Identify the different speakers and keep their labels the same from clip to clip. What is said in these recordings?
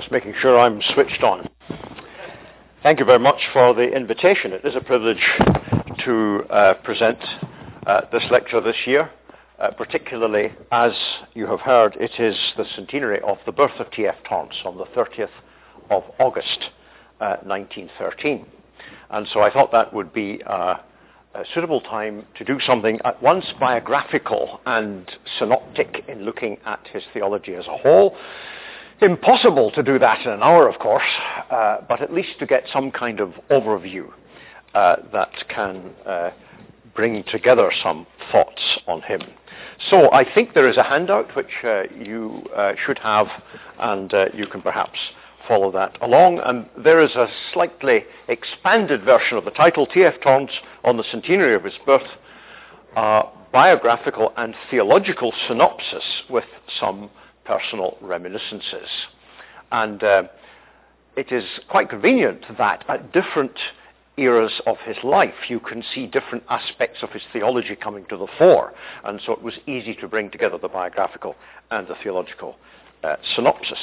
Speaker 1: Just making sure I'm switched on. Thank you very much for the invitation. It is a privilege to present this lecture this year, particularly as you have heard, it is the centenary of the birth of T.F. Torrance on the 30th of August, 1913. And so I thought that would be a suitable time to do something at once biographical and synoptic in looking at his theology as a whole. Impossible to do that in an hour, of course, but at least to get some kind of overview that can bring together some thoughts on him. So I think there is a handout which you should have, and you can perhaps follow that along. And there is a slightly expanded version of the title, T.F. Torrance on the Centenary of his Birth, biographical and theological synopsis with some personal reminiscences. And it is quite convenient that at different eras of his life you can see different aspects of his theology coming to the fore, and so it was easy to bring together the biographical and the theological synopsis.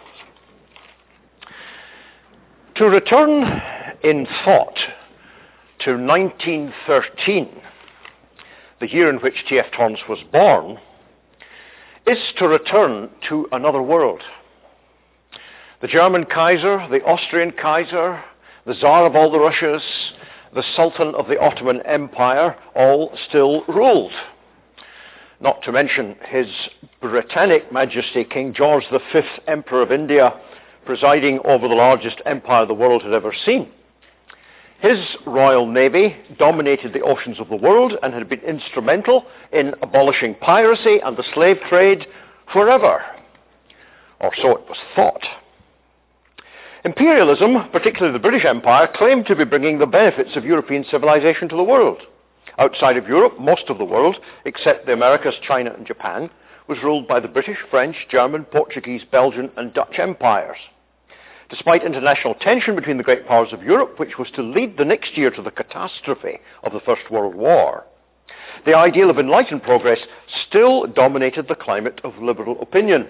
Speaker 1: To return in thought to 1913, the year in which T.F. Torrance was born, is to return to another world. The German Kaiser, the Austrian Kaiser, the Tsar of all the Russias, the Sultan of the Ottoman Empire, all still ruled. Not to mention His Britannic Majesty King George V, Emperor of India, presiding over the largest empire the world had ever seen. His Royal Navy dominated the oceans of the world and had been instrumental in abolishing piracy and the slave trade forever. Or so it was thought. Imperialism, particularly the British Empire, claimed to be bringing the benefits of European civilization to the world. Outside of Europe, most of the world, except the Americas, China and Japan, was ruled by the British, French, German, Portuguese, Belgian and Dutch empires. Despite international tension between the great powers of Europe, which was to lead the next year to the catastrophe of the First World War, the ideal of enlightened progress still dominated the climate of liberal opinion.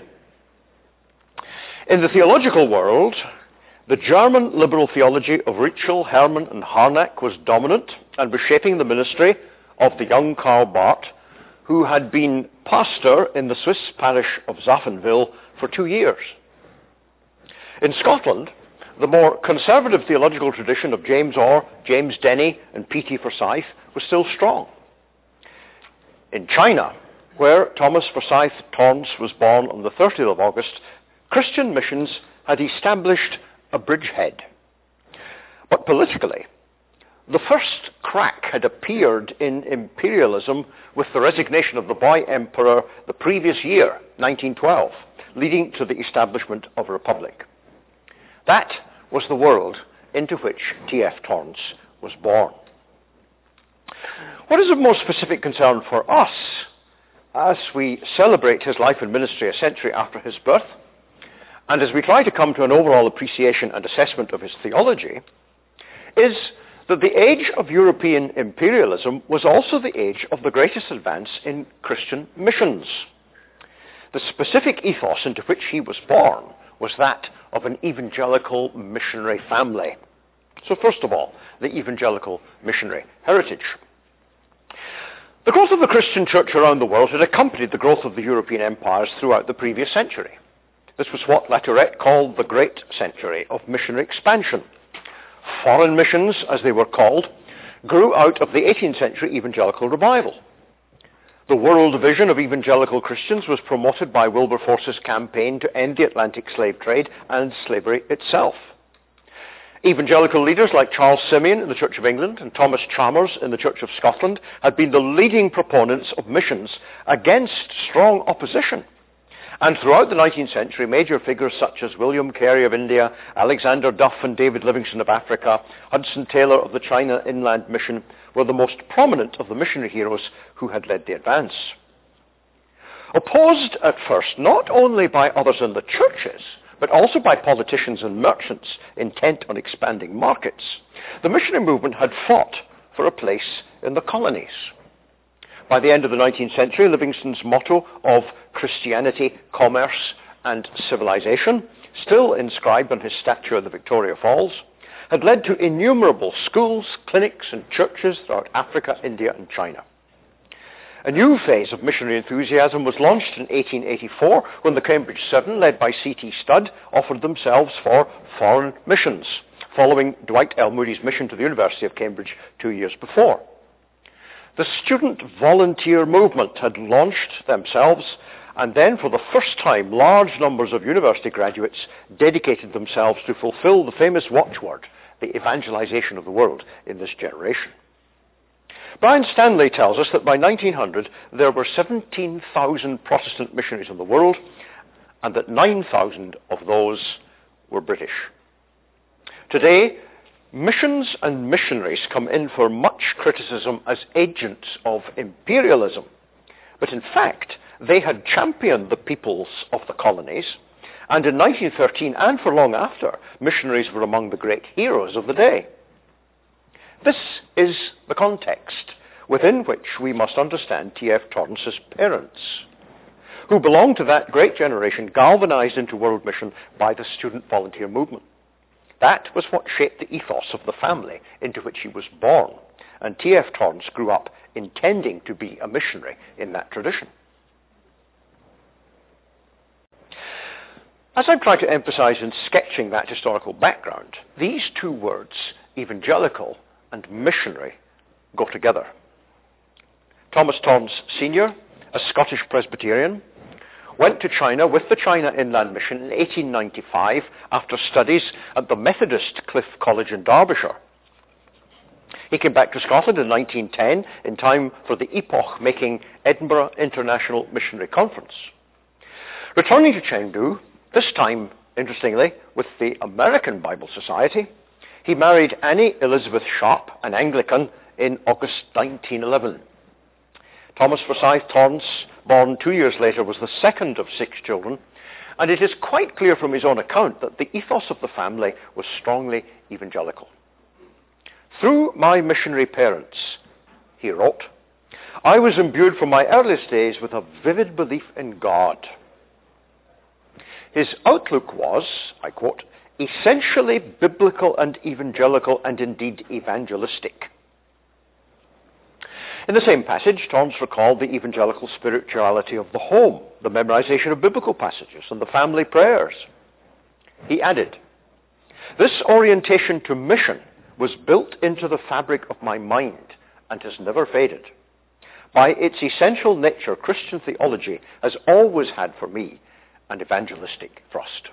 Speaker 1: In the theological world, the German liberal theology of Ritschl, Hermann and Harnack was dominant and was shaping the ministry of the young Karl Barth, who had been pastor in the Swiss parish of Zapfenwil for 2 years. In Scotland, the more conservative theological tradition of James Orr, James Denny and P.T. Forsyth was still strong. In China, where Thomas Forsyth Torrance was born on the 30th of August, Christian missions had established a bridgehead. But politically, the first crack had appeared in imperialism with the resignation of the boy emperor the previous year, 1912, leading to the establishment of a republic. That was the world into which T.F. Torrance was born. What is of more specific concern for us as we celebrate his life and ministry a century after his birth, and as we try to come to an overall appreciation and assessment of his theology, is that the age of European imperialism was also the age of the greatest advance in Christian missions. The specific ethos into which he was born was that of an evangelical missionary family. So first of all, the evangelical missionary heritage. The growth of the Christian church around the world had accompanied the growth of the European empires throughout the previous century. This was what Latourette called the Great Century of missionary expansion. Foreign missions, as they were called, grew out of the 18th century evangelical revival. The world vision of evangelical Christians was promoted by Wilberforce's campaign to end the Atlantic slave trade and slavery itself. Evangelical leaders like Charles Simeon in the Church of England and Thomas Chalmers in the Church of Scotland had been the leading proponents of missions against strong opposition. And throughout the 19th century, major figures such as William Carey of India, Alexander Duff and David Livingstone of Africa, Hudson Taylor of the China Inland Mission were the most prominent of the missionary heroes who had led the advance. Opposed at first not only by others in the churches, but also by politicians and merchants intent on expanding markets, the missionary movement had fought for a place in the colonies. By the end of the 19th century, Livingstone's motto of Christianity, commerce, and civilization still inscribed on his statue at the Victoria Falls, had led to innumerable schools, clinics and churches throughout Africa, India and China. A new phase of missionary enthusiasm was launched in 1884 when the Cambridge Seven, led by C.T. Studd, offered themselves for foreign missions, following Dwight L. Moody's mission to the University of Cambridge 2 years before. The student volunteer movement had launched themselves, and then for the first time large numbers of university graduates dedicated themselves to fulfill the famous watchword, the evangelization of the world in this generation. Brian Stanley tells us that by 1900 there were 17,000 Protestant missionaries in the world, and that 9,000 of those were British. Today, missions and missionaries come in for much criticism as agents of imperialism, but in fact they had championed the peoples of the colonies, and in 1913 and for long after, missionaries were among the great heroes of the day. This is the context within which we must understand T.F. Torrance's parents, who belonged to that great generation galvanized into world mission by the student volunteer movement. That was what shaped the ethos of the family into which he was born, and T.F. Torrance grew up intending to be a missionary in that tradition. As I've tried to emphasize in sketching that historical background, these two words, evangelical and missionary, go together. Thomas Torrance Sr., a Scottish Presbyterian, went to China with the China Inland Mission in 1895 after studies at the Methodist Cliff College in Derbyshire. He came back to Scotland in 1910 in time for the epoch-making Edinburgh International Missionary Conference. Returning to Chengdu, this time, interestingly, with the American Bible Society, he married Annie Elizabeth Sharp, an Anglican, in August 1911. Thomas Forsyth Torrance, born 2 years later, was the second of 6 children, and it is quite clear from his own account that the ethos of the family was strongly evangelical. Through my missionary parents, he wrote, I was imbued from my earliest days with a vivid belief in God. His outlook was, I quote, essentially biblical and evangelical and indeed evangelistic. In the same passage, Torrance recalled the evangelical spirituality of the home, the memorization of biblical passages, and the family prayers. He added, this orientation to mission was built into the fabric of my mind and has never faded. By its essential nature, Christian theology has always had for me an evangelistic thrust.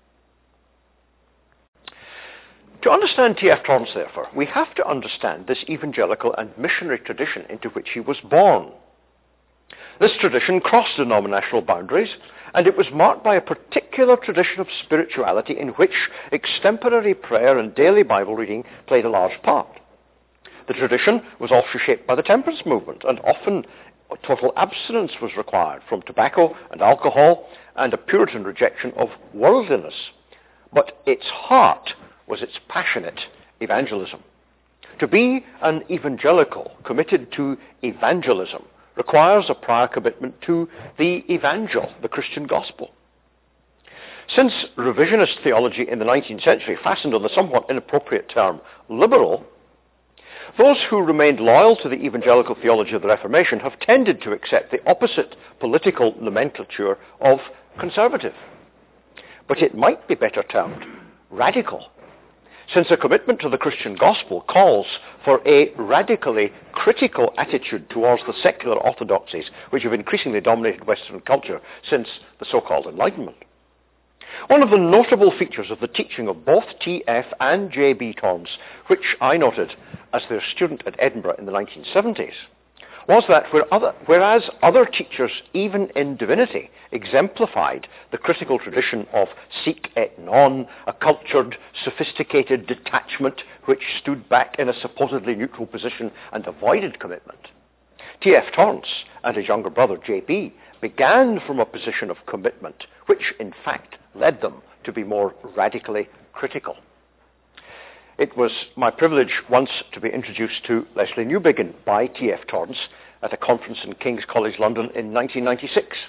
Speaker 1: To understand T.F. Torrance, therefore, we have to understand this evangelical and missionary tradition into which he was born. This tradition crossed denominational boundaries, and it was marked by a particular tradition of spirituality in which extemporary prayer and daily Bible reading played a large part. The tradition was also shaped by the temperance movement, and often total abstinence was required from tobacco and alcohol, and a Puritan rejection of worldliness. But its heart was its passionate evangelism. To be an evangelical committed to evangelism requires a prior commitment to the evangel, the Christian gospel. Since revisionist theology in the 19th century fastened on the somewhat inappropriate term liberal, those who remained loyal to the evangelical theology of the Reformation have tended to accept the opposite political nomenclature of conservative. But it might be better termed radical, since a commitment to the Christian gospel calls for a radically critical attitude towards the secular orthodoxies which have increasingly dominated Western culture since the so-called Enlightenment. One of the notable features of the teaching of both T.F. and J.B. Torrance, which I noted as their student at Edinburgh in the 1970s, was that whereas other teachers, even in divinity, exemplified the critical tradition of sic et non, a cultured, sophisticated detachment which stood back in a supposedly neutral position and avoided commitment, T.F. Torrance and his younger brother J.B. began from a position of commitment, which in fact led them to be more radically critical. It was my privilege once to be introduced to Leslie Newbigin by T.F. Torrance at a conference in King's College London in 1996.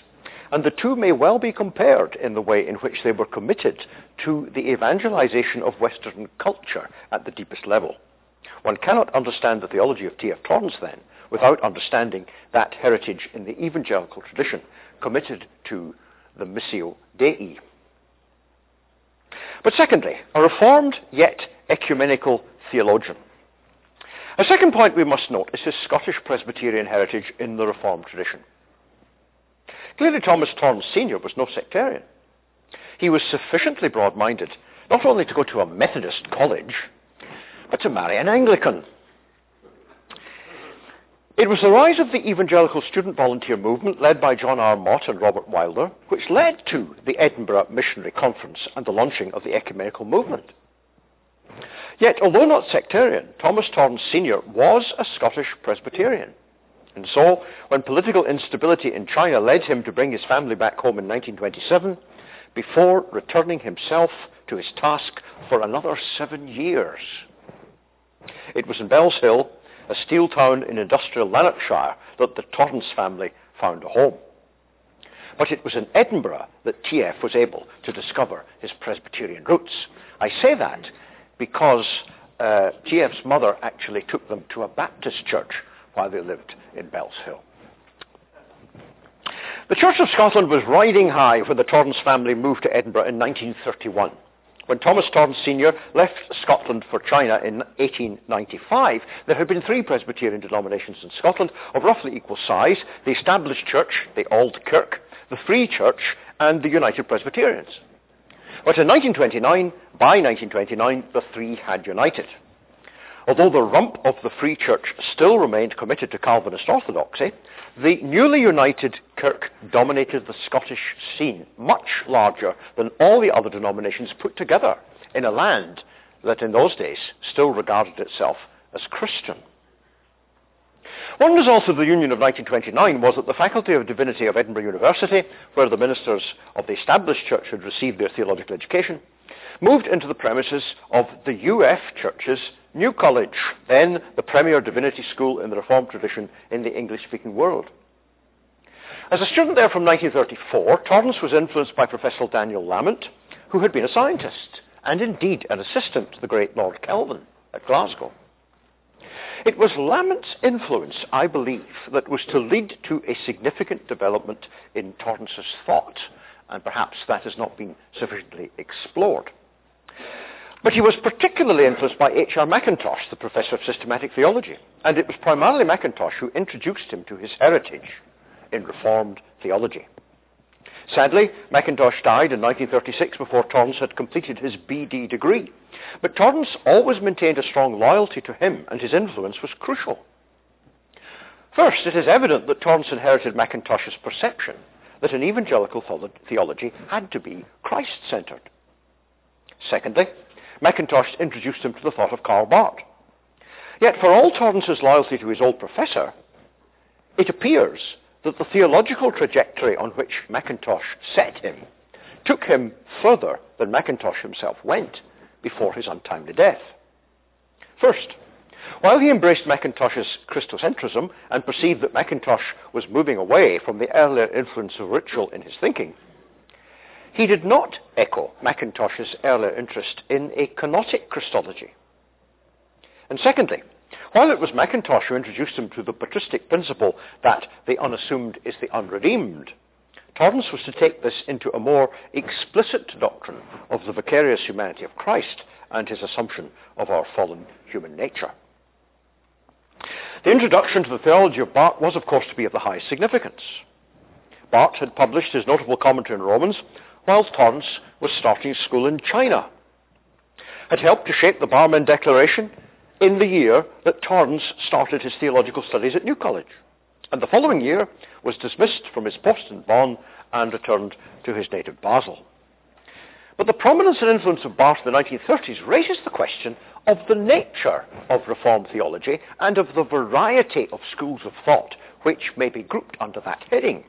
Speaker 1: and the two may well be compared in the way in which they were committed to the evangelization of Western culture at the deepest level. One cannot understand the theology of T.F. Torrance, then, without understanding that heritage in the evangelical tradition committed to the Missio Dei. But secondly, a reformed yet ecumenical theologian. A second point we must note is his Scottish Presbyterian heritage in the Reformed tradition. Clearly, Thomas Torrance Sr. was no sectarian. He was sufficiently broad-minded not only to go to a Methodist college, but to marry an Anglican. It was the rise of the evangelical student volunteer movement led by John R. Mott and Robert Wilder which led to the Edinburgh Missionary Conference and the launching of the ecumenical movement. Yet, although not sectarian, Thomas Torrance Sr. was a Scottish Presbyterian. And so, when political instability in China led him to bring his family back home in 1927, before returning himself to his task for another 7 years. It was in Bellshill, a steel town in industrial Lanarkshire, that the Torrance family found a home. But it was in Edinburgh that T.F. was able to discover his Presbyterian roots. I say that because T.F.'s mother actually took them to a Baptist church while they lived in Bellshill. The Church of Scotland was riding high when the Torrance family moved to Edinburgh in 1931. When Thomas Torrance Sr. left Scotland for China in 1895, there had been 3 Presbyterian denominations in Scotland of roughly equal size: the Established Church, the Auld Kirk, the Free Church, and the United Presbyterians. But in 1929, by 1929, the 3 had united. Although the rump of the Free Church still remained committed to Calvinist orthodoxy, the newly united Kirk dominated the Scottish scene, much larger than all the other denominations put together in a land that in those days still regarded itself as Christian. One result of the Union of 1929 was that the Faculty of Divinity of Edinburgh University, where the ministers of the Established Church had received their theological education, moved into the premises of the UF Church's New College, then the premier divinity school in the Reformed tradition in the English-speaking world. As a student there from 1934, Torrance was influenced by Professor Daniel Lamont, who had been a scientist, and indeed an assistant to the great Lord Kelvin at Glasgow. It was Lamont's influence, I believe, that was to lead to a significant development in Torrance's thought, and perhaps that has not been sufficiently explored. But he was particularly influenced by H.R. Mackintosh, the professor of systematic theology, and it was primarily Mackintosh who introduced him to his heritage in Reformed theology. Sadly, Mackintosh died in 1936 before Torrance had completed his B.D. degree, but Torrance always maintained a strong loyalty to him, and his influence was crucial. First, it is evident that Torrance inherited Mackintosh's perception that an evangelical theology had to be Christ-centered. Secondly, Mackintosh introduced him to the thought of Karl Barth. Yet for all Torrance's loyalty to his old professor, it appears that the theological trajectory on which Mackintosh set him took him further than Mackintosh himself went before his untimely death. First, while he embraced Mackintosh's Christocentrism and perceived that Mackintosh was moving away from the earlier influence of ritual in his thinking, he did not echo Mackintosh's earlier interest in a kenotic Christology. And secondly, while it was Mackintosh who introduced him to the patristic principle that the unassumed is the unredeemed, Torrance was to take this into a more explicit doctrine of the vicarious humanity of Christ and his assumption of our fallen human nature. The introduction to the theology of Barth was, of course, to be of the highest significance. Barth had published his notable commentary on Romans, whilst Torrance was starting school in China, had helped to shape the Barmen Declaration in the year that Torrance started his theological studies at New College, and the following year was dismissed from his post in Bonn and returned to his native Basel. But the prominence and influence of Barth in the 1930s raises the question of the nature of Reformed theology and of the variety of schools of thought which may be grouped under that heading.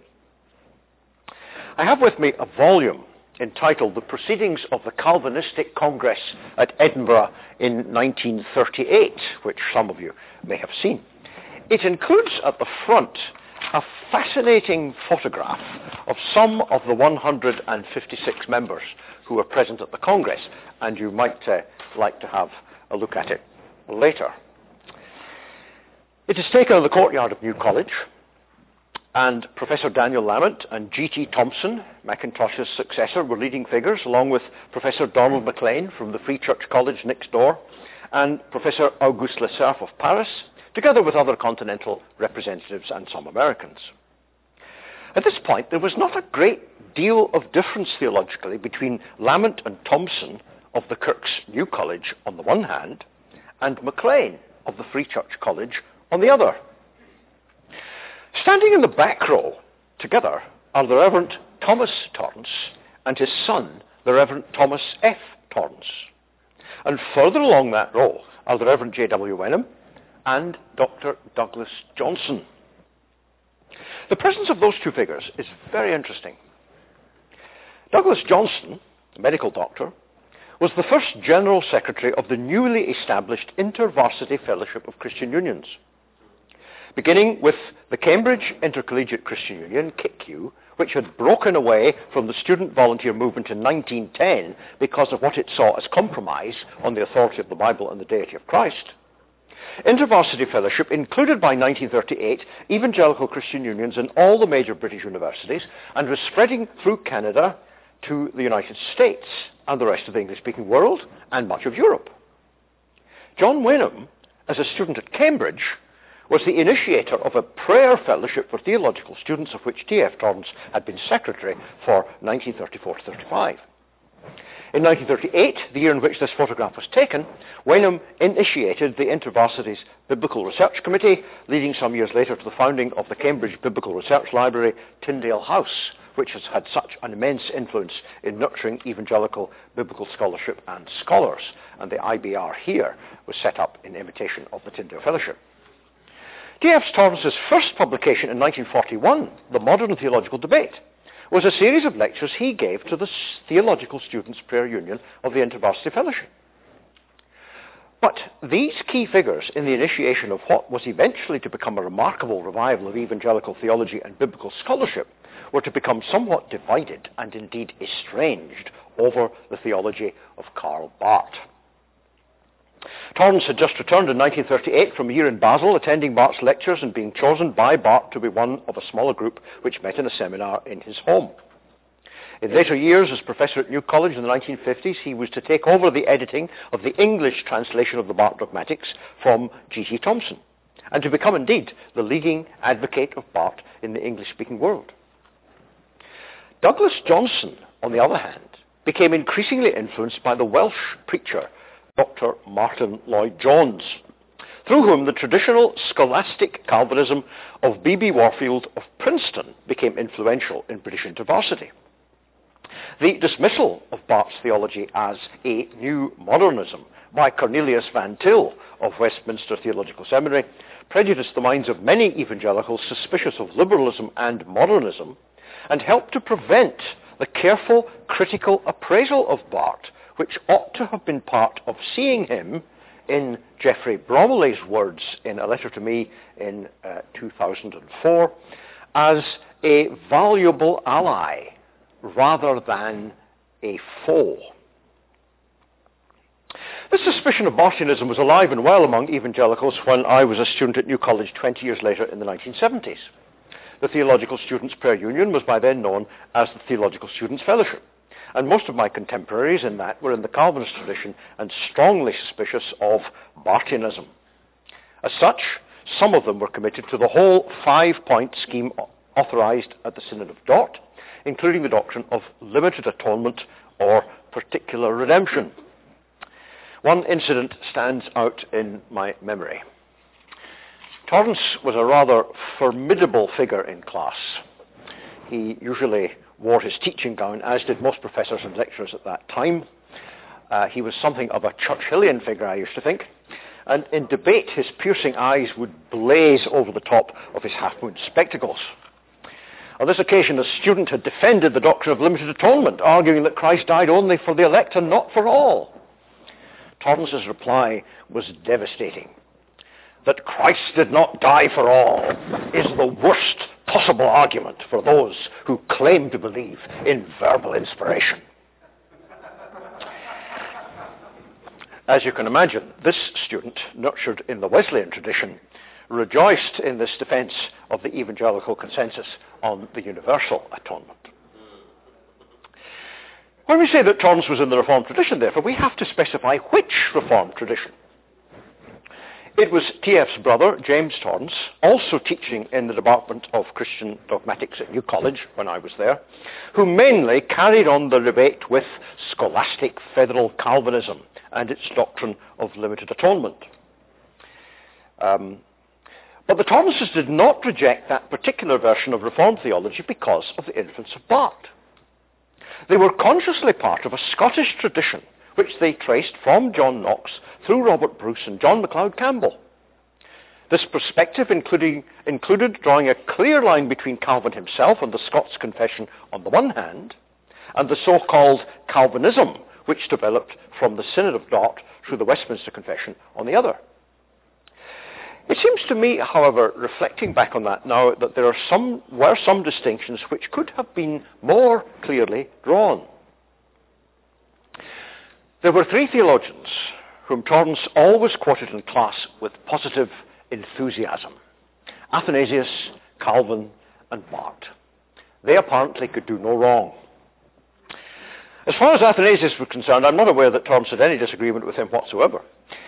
Speaker 1: I have with me a volume entitled The Proceedings of the Calvinistic Congress at Edinburgh in 1938, which some of you may have seen. It includes at the front a fascinating photograph of some of the 156 members who were present at the Congress, and you might like to have a look at it later. It is taken in the courtyard of New College, and Professor Daniel Lamont and G.T. Thompson, Mackintosh's successor, were leading figures, along with Professor Donald Maclean from the Free Church College next door, and Professor Auguste Le Cerf of Paris, together with other continental representatives and some Americans. At this point, there was not a great deal of difference theologically between Lamont and Thompson of the Kirk's New College on the one hand, and Maclean of the Free Church College on the other. Standing in the back row together are the Reverend Thomas Torrance and his son, the Reverend Thomas F. Torrance. And further along that row are the Reverend J.W. Wenham and Dr. Douglas Johnson. The presence of those two figures is very interesting. Douglas Johnson, the medical doctor, was the first General Secretary of the newly established InterVarsity Fellowship of Christian Unions. Beginning with the Cambridge Intercollegiate Christian Union, CICU, which had broken away from the student volunteer movement in 1910 because of what it saw as compromise on the authority of the Bible and the deity of Christ. InterVarsity Fellowship included by 1938 evangelical Christian unions in all the major British universities and was spreading through Canada to the United States and the rest of the English-speaking world and much of Europe. John Wenham, as a student at Cambridge, was the initiator of a prayer fellowship for theological students, of which T.F. Torrance had been secretary for 1934-35. In 1938, the year in which this photograph was taken, Wenham initiated the InterVarsity's Biblical Research Committee, leading some years later to the founding of the Cambridge Biblical Research Library, Tyndale House, which has had such an immense influence in nurturing evangelical biblical scholarship and scholars. And the IBR here was set up in imitation of the Tyndale Fellowship. T.F. Torrance's first publication in 1941, The Modern Theological Debate, was a series of lectures he gave to the Theological Students' Prayer Union of the InterVarsity Fellowship. But these key figures in the initiation of what was eventually to become a remarkable revival of evangelical theology and biblical scholarship were to become somewhat divided and indeed estranged over the theology of Karl Barth. Torrance had just returned in 1938 from a year in Basel, attending Barth's lectures and being chosen by Barth to be one of a smaller group which met in a seminar in his home. In later years, as professor at New College in the 1950s, he was to take over the editing of the English translation of the Barth Dogmatics from G.T. Thompson, and to become indeed the leading advocate of Barth in the English-speaking world. Douglas Johnson, on the other hand, became increasingly influenced by the Welsh preacher Dr. Martin Lloyd-Jones, through whom the traditional scholastic Calvinism of B.B. Warfield of Princeton became influential in British InterVarsity. The dismissal of Barth's theology as a new modernism by Cornelius Van Til of Westminster Theological Seminary prejudiced the minds of many evangelicals suspicious of liberalism and modernism, and helped to prevent the careful, critical appraisal of Barth, which ought to have been part of seeing him, in Geoffrey Bromley's words in a letter to me in 2004, as a valuable ally rather than a foe. This suspicion of Barthianism was alive and well among evangelicals when I was a student at New College 20 years later in the 1970s. The Theological Students' Prayer Union was by then known as the Theological Students' Fellowship, and most of my contemporaries in that were in the Calvinist tradition and strongly suspicious of Barthianism. As such, some of them were committed to the whole 5-point scheme authorized at the Synod of Dort, including the doctrine of limited atonement or particular redemption. One incident stands out in my memory. Torrance was a rather formidable figure in class. He usually wore his teaching gown, as did most professors and lecturers at that time. He was something of a Churchillian figure, I used to think. And in debate, his piercing eyes would blaze over the top of his half-moon spectacles. On this occasion, a student had defended the doctrine of limited atonement, arguing that Christ died only for the elect and not for all. Torrance's reply was devastating. that Christ did not die for all is the worst possible argument for those who claim to believe in verbal inspiration. As you can imagine, this student, nurtured in the Wesleyan tradition, rejoiced in this defense of the evangelical consensus on the universal atonement. When we say that Torrance was in the Reformed tradition, therefore, we have to specify which Reformed tradition. It was T.F.'s brother, James Torrance, also teaching in the Department of Christian Dogmatics at New College when I was there, who mainly carried on the debate with scholastic federal Calvinism and its doctrine of limited atonement. But the Torrances did not reject that particular version of Reformed theology because of the influence of Barth. They were consciously part of a Scottish tradition which they traced from John Knox through Robert Bruce and John MacLeod Campbell. This perspective included drawing a clear line between Calvin himself and the Scots Confession on the one hand, and the so-called Calvinism, which developed from the Synod of Dort through the Westminster Confession on the other. It seems to me, however, reflecting back on that now, that there were some distinctions which could have been more clearly drawn. There were three theologians whom Torrance always quoted in class with positive enthusiasm: Athanasius, Calvin, and Barth. They apparently could do no wrong. As far as Athanasius was concerned, I'm not aware that Torrance had any disagreement with him whatsoever.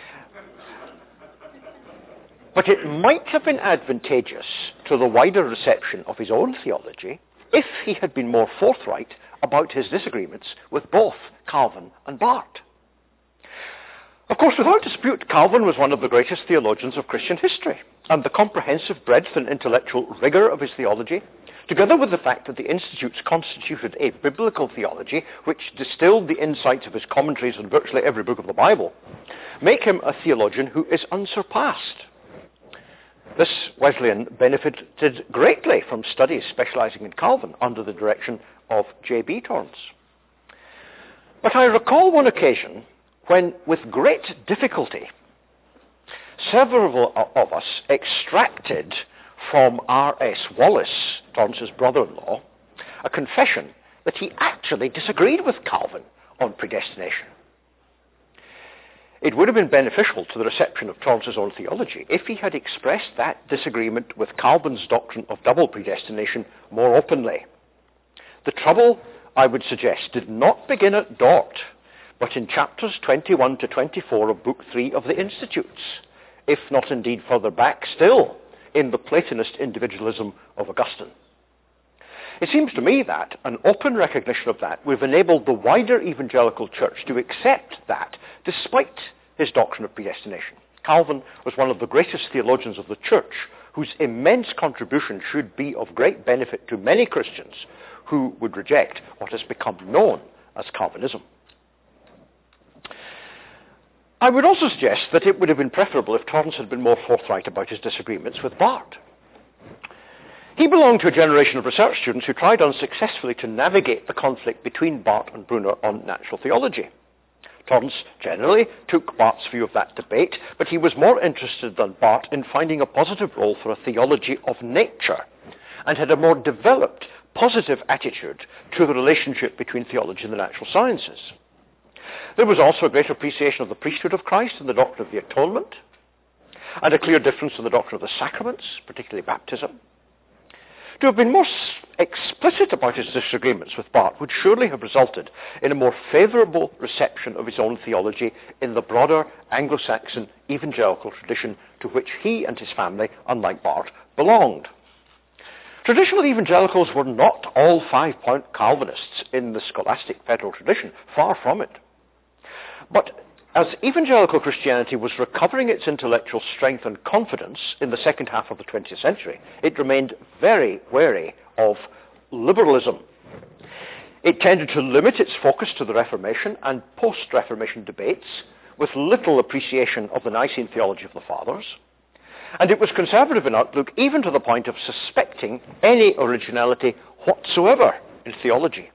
Speaker 1: But it might have been advantageous to the wider reception of his own theology if he had been more forthright about his disagreements with both Calvin and Barth. Of course, without dispute, Calvin was one of the greatest theologians of Christian history, and the comprehensive breadth and intellectual rigor of his theology, together with the fact that the Institutes constituted a biblical theology which distilled the insights of his commentaries on virtually every book of the Bible, make him a theologian who is unsurpassed. This Wesleyan benefited greatly from studies specializing in Calvin under the direction of J.B. Torrance. But I recall one occasion when, with great difficulty, several of us extracted from R.S. Wallace, Torrance's brother-in-law, a confession that he actually disagreed with Calvin on predestination. It would have been beneficial to the reception of Torrance's own theology if he had expressed that disagreement with Calvin's doctrine of double predestination more openly. The trouble, I would suggest, did not begin at Dort, but in chapters 21 to 24 of Book 3 of the Institutes, if not indeed further back still in the Platonist individualism of Augustine. It seems to me that an open recognition of that would have enabled the wider evangelical church to accept that, despite his doctrine of predestination. Calvin was one of the greatest theologians of the church, whose immense contribution should be of great benefit to many Christians who would reject what has become known as Calvinism. I would also suggest that it would have been preferable if Torrance had been more forthright about his disagreements with Barth. He belonged to a generation of research students who tried unsuccessfully to navigate the conflict between Barth and Brunner on natural theology. Torrance generally took Barth's view of that debate, but he was more interested than Barth in finding a positive role for a theology of nature, and had a more developed positive attitude to the relationship between theology and the natural sciences. There was also a greater appreciation of the priesthood of Christ and the doctrine of the atonement, and a clear difference in the doctrine of the sacraments, particularly baptism. To have been more explicit about his disagreements with Barth would surely have resulted in a more favourable reception of his own theology in the broader Anglo-Saxon evangelical tradition to which he and his family, unlike Barth, belonged. Traditional evangelicals were not all five-point Calvinists in the scholastic federal tradition, far from it. But as evangelical Christianity was recovering its intellectual strength and confidence in the second half of the 20th century, it remained very wary of liberalism. It tended to limit its focus to the Reformation and post-Reformation debates, with little appreciation of the Nicene theology of the Fathers, and it was conservative in outlook even to the point of suspecting any originality whatsoever in theology.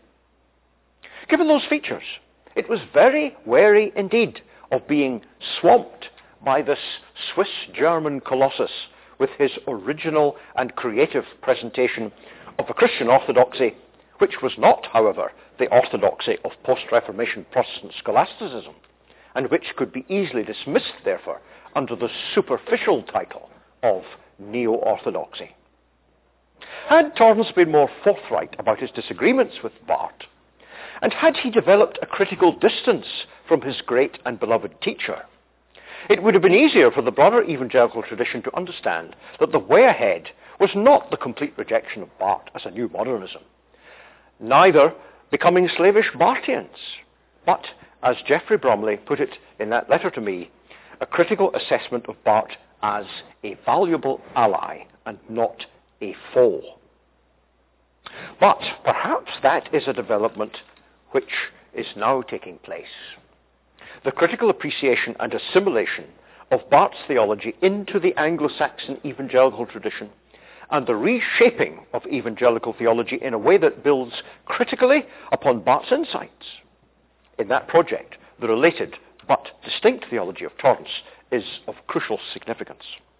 Speaker 1: Given those features, it was very wary indeed of being swamped by this Swiss-German colossus with his original and creative presentation of a Christian orthodoxy, which was not, however, the orthodoxy of post-Reformation Protestant scholasticism, and which could be easily dismissed, therefore, under the superficial title of neo-orthodoxy. Had Torrance been more forthright about his disagreements with Barth, and had he developed a critical distance from his great and beloved teacher, it would have been easier for the broader evangelical tradition to understand that the way ahead was not the complete rejection of Barth as a new modernism, neither becoming slavish Barthians, but, as Geoffrey Bromley put it in that letter to me, a critical assessment of Barth as a valuable ally and not a foe. But perhaps that is a development which is now taking place. The critical appreciation and assimilation of Barth's theology into the Anglo-Saxon evangelical tradition, and the reshaping of evangelical theology in a way that builds critically upon Barth's insights. In that project, the related but distinct theology of Torrance is of crucial significance.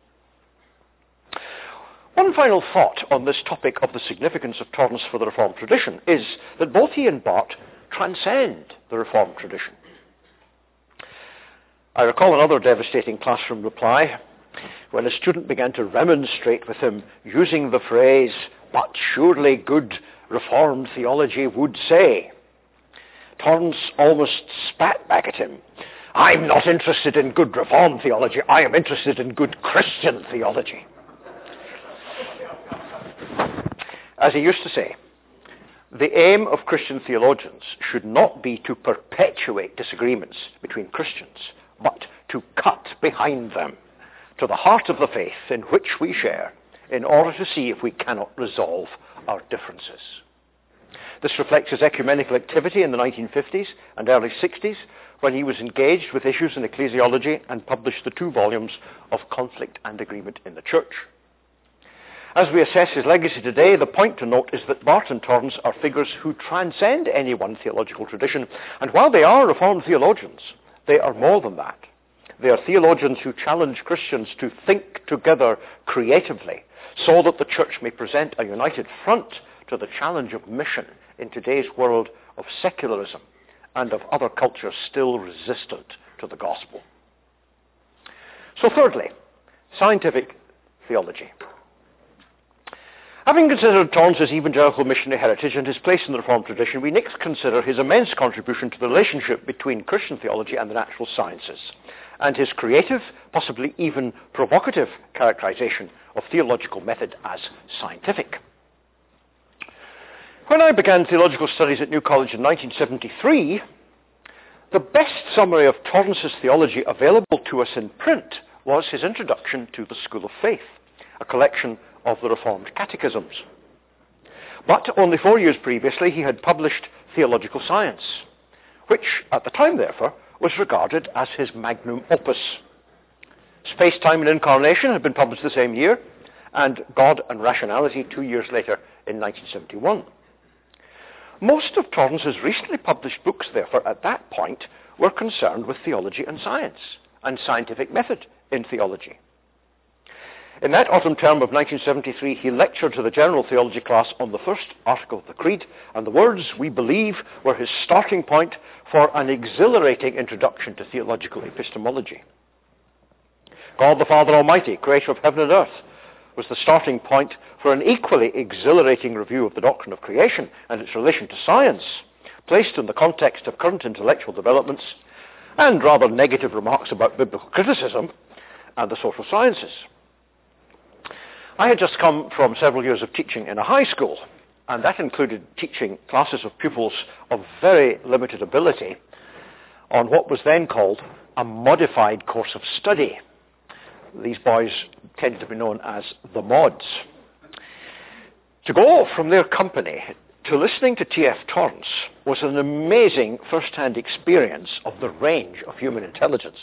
Speaker 1: One final thought on this topic of the significance of Torrance for the Reformed tradition is that both he and Barth transcend the Reformed tradition. I recall another devastating classroom reply when a student began to remonstrate with him using the phrase, "But surely good Reformed theology would say." Torrance almost spat back at him, "I'm not interested in good Reformed theology, I am interested in good Christian theology." As he used to say, the aim of Christian theologians should not be to perpetuate disagreements between Christians, but to cut behind them to the heart of the faith in which we share, in order to see if we cannot resolve our differences. This reflects his ecumenical activity in the 1950s and early 60s, when he was engaged with issues in ecclesiology and published the 2 volumes of Conflict and Agreement in the Church. As we assess his legacy today, the point to note is that Barth and Torrance are figures who transcend any one theological tradition, and while they are Reformed theologians, they are more than that. They are theologians who challenge Christians to think together creatively, so that the church may present a united front to the challenge of mission in today's world of secularism and of other cultures still resistant to the gospel. So thirdly, scientific theology. Having considered Torrance's evangelical missionary heritage and his place in the Reformed tradition, we next consider his immense contribution to the relationship between Christian theology and the natural sciences, and his creative, possibly even provocative, characterization of theological method as scientific. When I began theological studies at New College in 1973, the best summary of Torrance's theology available to us in print was his introduction to the School of Faith, a collection of the Reformed catechisms. But only 4 years previously he had published Theological Science, which at the time, therefore, was regarded as his magnum opus. Space, Time and Incarnation had been published the same year, and God and Rationality 2 years later in 1971. Most of Torrance's recently published books, therefore, at that point, were concerned with theology and science, and scientific method in theology. In that autumn term of 1973, he lectured to the general theology class on the first article of the Creed, and the words, "we believe," were his starting point for an exhilarating introduction to theological epistemology. God the Father Almighty, creator of heaven and earth, was the starting point for an equally exhilarating review of the doctrine of creation and its relation to science, placed in the context of current intellectual developments and rather negative remarks about biblical criticism and the social sciences. I had just come from several years of teaching in a high school, and that included teaching classes of pupils of very limited ability on what was then called a modified course of study. These boys tended to be known as the mods. To go from their company to listening to T.F. Torrance was an amazing first-hand experience of the range of human intelligence.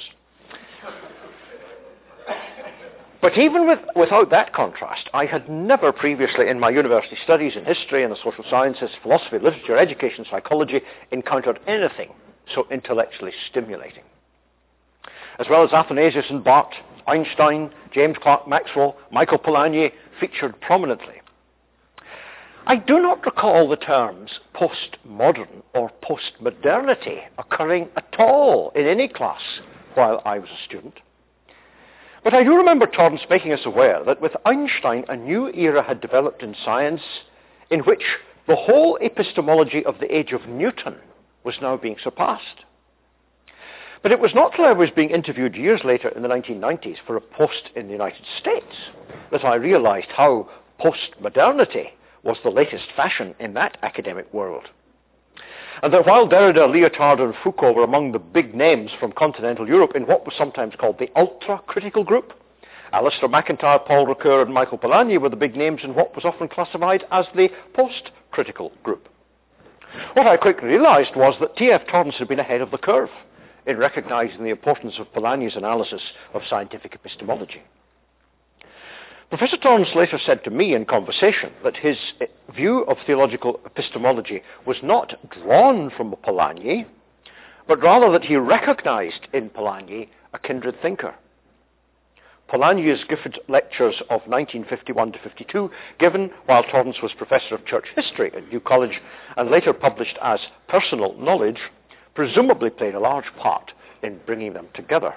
Speaker 1: But even without that contrast, I had never previously in my university studies in history and the social sciences, philosophy, literature, education, psychology, encountered anything so intellectually stimulating. As well as Athanasius and Barth, Einstein, James Clerk Maxwell, Michael Polanyi featured prominently. I do not recall the terms postmodern or postmodernity occurring at all in any class while I was a student. But I do remember Torrance making us aware that with Einstein, a new era had developed in science in which the whole epistemology of the age of Newton was now being surpassed. But it was not till I was being interviewed years later in the 1990s for a post in the United States that I realized how postmodernity was the latest fashion in that academic world. And that while Derrida, Lyotard, and Foucault were among the big names from continental Europe in what was sometimes called the ultra-critical group, Alistair McIntyre, Paul Ricoeur, and Michael Polanyi were the big names in what was often classified as the post-critical group. What I quickly realized was that T.F. Torrance had been ahead of the curve in recognizing the importance of Polanyi's analysis of scientific epistemology. Professor Torrance later said to me in conversation that his view of theological epistemology was not drawn from Polanyi, but rather that he recognized in Polanyi a kindred thinker. Polanyi's Gifford Lectures of 1951 to 52, given while Torrance was Professor of Church History at New College and later published as Personal Knowledge, presumably played a large part in bringing them together.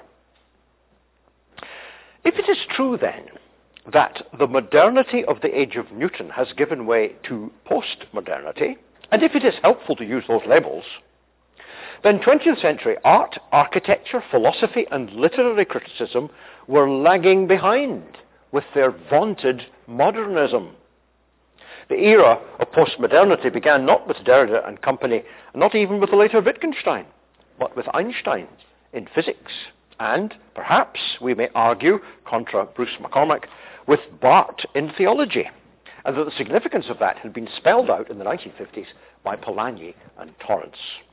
Speaker 1: If it is true then that the modernity of the age of Newton has given way to postmodernity, and if it is helpful to use those labels, then 20th century art, architecture, philosophy, and literary criticism were lagging behind with their vaunted modernism. The era of postmodernity began not with Derrida and company, not even with the later Wittgenstein, but with Einstein in physics, and perhaps, we may argue, contra Bruce McCormack, with Barth in theology, and that the significance of that had been spelled out in the 1950s by Polanyi and Torrance.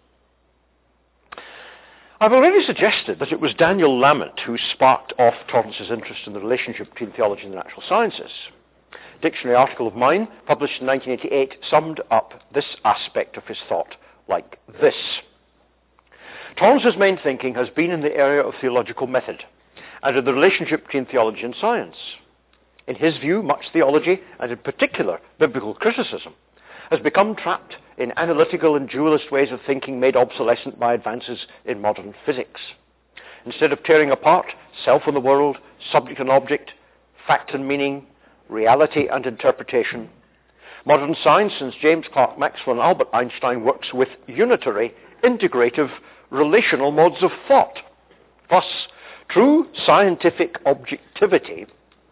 Speaker 1: I've already suggested that it was Daniel Lamont who sparked off Torrance's interest in the relationship between theology and the natural sciences. A dictionary article of mine, published in 1988, summed up this aspect of his thought like this. Torrance's main thinking has been in the area of theological method and in the relationship between theology and science. In his view, much theology, and in particular biblical criticism, has become trapped in analytical and dualist ways of thinking made obsolescent by advances in modern physics. Instead of tearing apart self and the world, subject and object, fact and meaning, reality and interpretation, modern science, since James Clerk Maxwell and Albert Einstein, works with unitary, integrative, relational modes of thought. Thus, true scientific objectivity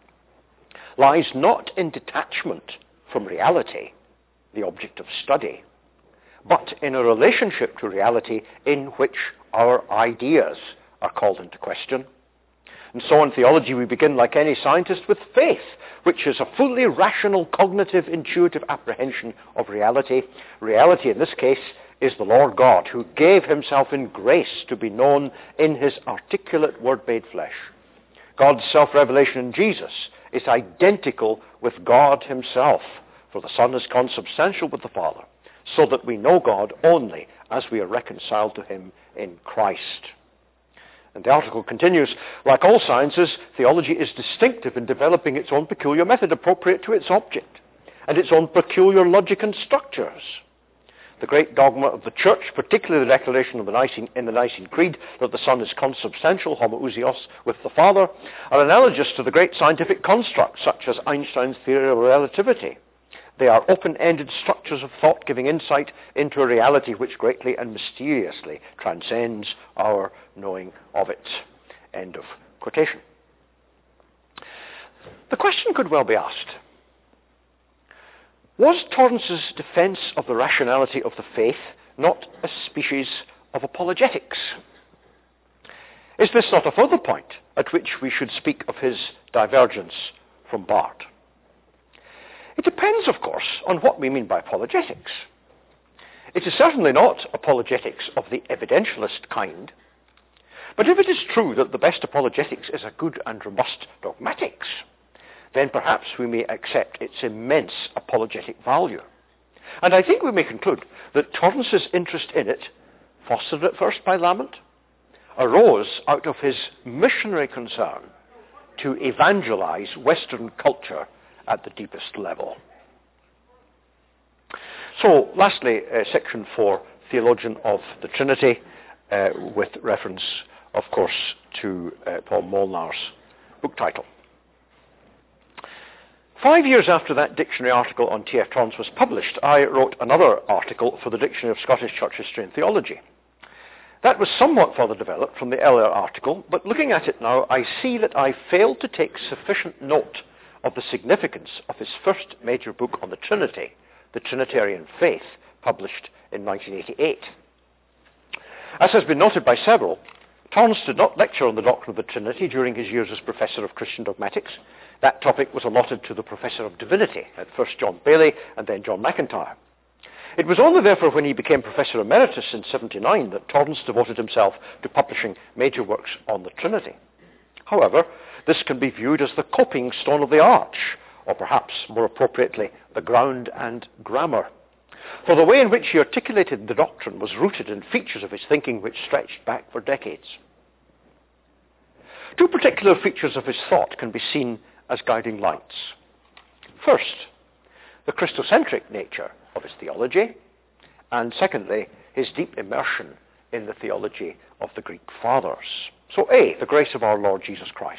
Speaker 1: lies not in detachment from reality, the object of study, but in a relationship to reality in which our ideas are called into question. And so in theology we begin, like any scientist, with faith, which is a fully rational, cognitive, intuitive apprehension of reality. Reality in this case is the Lord God, who gave himself in grace to be known in his articulate word made flesh. God's self-revelation in Jesus is identical with God himself, for the Son is consubstantial with the Father, so that we know God only as we are reconciled to him in Christ. And the article continues, like all sciences, theology is distinctive in developing its own peculiar method appropriate to its object, and its own peculiar logic and structures. The great dogma of the Church, particularly the declaration of in the Nicene Creed that the Son is consubstantial, homoousios, with the Father, are analogous to the great scientific constructs such as Einstein's theory of relativity. They are open-ended structures of thought giving insight into a reality which greatly and mysteriously transcends our knowing of it. End of quotation. The question could well be asked, was Torrance's defense of the rationality of the faith not a species of apologetics? Is this not a further point at which we should speak of his divergence from Barth? It depends, of course, on what we mean by apologetics. It is certainly not apologetics of the evidentialist kind, but if it is true that the best apologetics is a good and robust dogmatics, then perhaps we may accept its immense apologetic value. And I think we may conclude that Torrance's interest in it, fostered at first by Lamont, arose out of his missionary concern to evangelize Western culture at the deepest level. So, lastly, section 4, Theologian of the Trinity, with reference, of course, to Paul Molnar's book title. 5 years after that dictionary article on T.F. Torrance was published, I wrote another article for the Dictionary of Scottish Church History and Theology. That was somewhat further developed from the earlier article, but looking at it now, I see that I failed to take sufficient note of the significance of his first major book on the Trinity, The Trinitarian Faith, published in 1988. As has been noted by several, Torrance did not lecture on the doctrine of the Trinity during his years as Professor of Christian Dogmatics. That topic was allotted to the Professor of Divinity, at first John Bailey and then John McIntyre. It was only therefore when he became Professor Emeritus in 1979 that Torrance devoted himself to publishing major works on the Trinity. However, this can be viewed as the coping stone of the arch, or perhaps, more appropriately, the ground and grammar. For the way in which he articulated the doctrine was rooted in features of his thinking which stretched back for decades. Two particular features of his thought can be seen as guiding lights. First, the Christocentric nature of his theology, and secondly, his deep immersion in the theology of the Greek fathers. So A, the grace of our Lord Jesus Christ.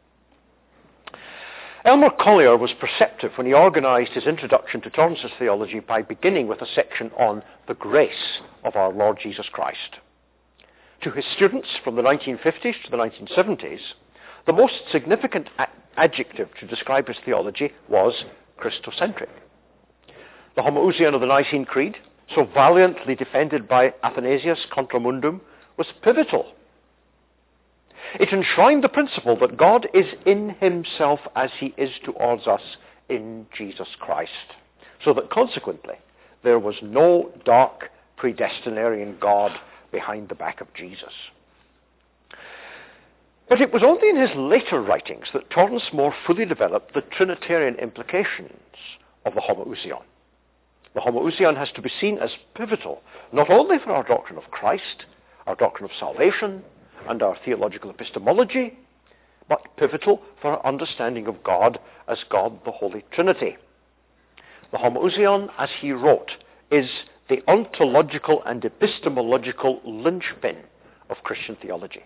Speaker 1: Elmer Collier was perceptive when he organized his introduction to Torrance's theology by beginning with a section on the grace of our Lord Jesus Christ. To his students from the 1950s to the 1970s, the most significant adjective to describe his theology was Christocentric. The homoousion of the Nicene Creed, so valiantly defended by Athanasius contra mundum, was pivotal. It enshrined the principle that God is in himself as he is towards us in Jesus Christ, so that consequently there was no dark predestinarian God behind the back of Jesus. But it was only in his later writings that Torrance more fully developed the Trinitarian implications of the homoousion. The homoousion has to be seen as pivotal, not only for our doctrine of Christ, our doctrine of salvation, and our theological epistemology, but pivotal for our understanding of God as God the Holy Trinity. The homoousion, as he wrote, is the ontological and epistemological linchpin of Christian theology.